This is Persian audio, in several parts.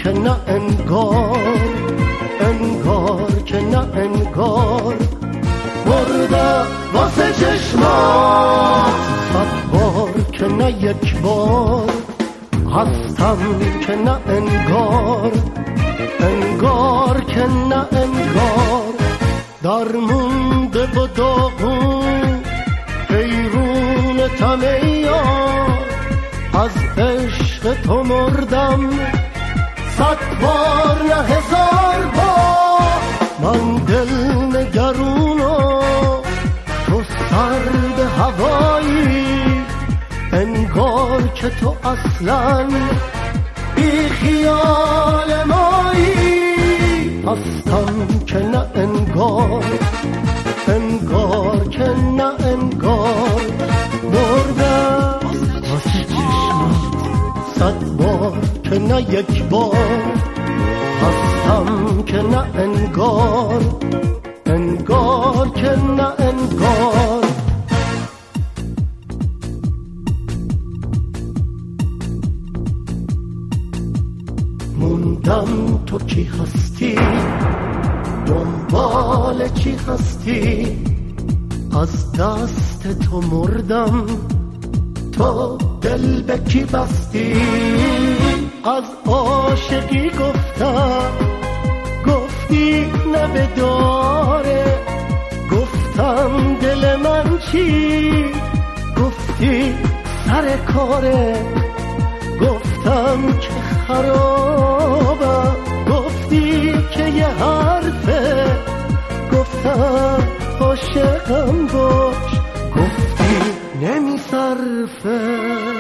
که نه انگار، انگار که نه انگار. مرده واسه چشمات صد بار که نه یک بار. هستم که نه انگار، انگار که نه انگار. درمونده و داغون حیرون تمیار. از عشق تو مردم صد بار نه هزار بار. من دل نگرونو تو سرد هوایی. انگار که تو اصلا بی خیال مایی. هستم که نه انگار، انگار که نه انگار. مردم واسه چشمات صد بار که نه یک بار. هستم که نه انگار، انگار که نه انگار. موندم تو کی هستی، دنبال چی هستی. از دست تو مردم، تو دل به کی بستی. از عاشقی گفتی نبداره. گفتم دل من چی، گفتی سر کاره. گفتم که خرابم، گفتی که یه حرفه. گفتم عاشقم باش، گفتی نمیصرفه.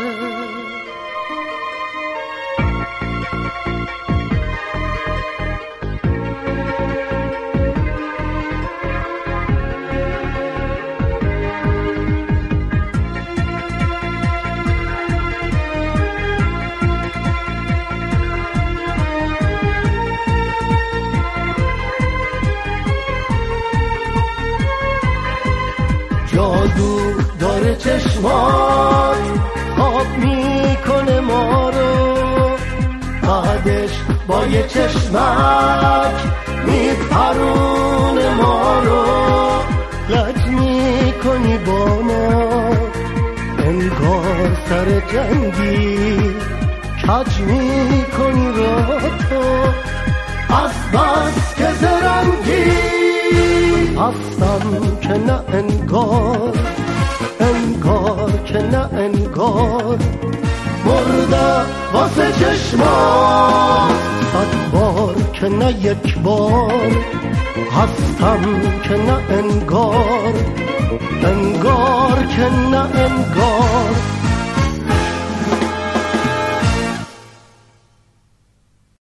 جادو داره چشمات، خواب میکنه ما رو. بعدش با یه چشمک میپرونه ما رو. لج میکنی با ما انگار سر جنگی. کج میکنی را تو از بس که زرنگی. هستم که نه انگار، انگار که نه انگار. مرده واسه چشمات صد بار که نه یک بار. هستم که نه انگار، انگار که نه انگار.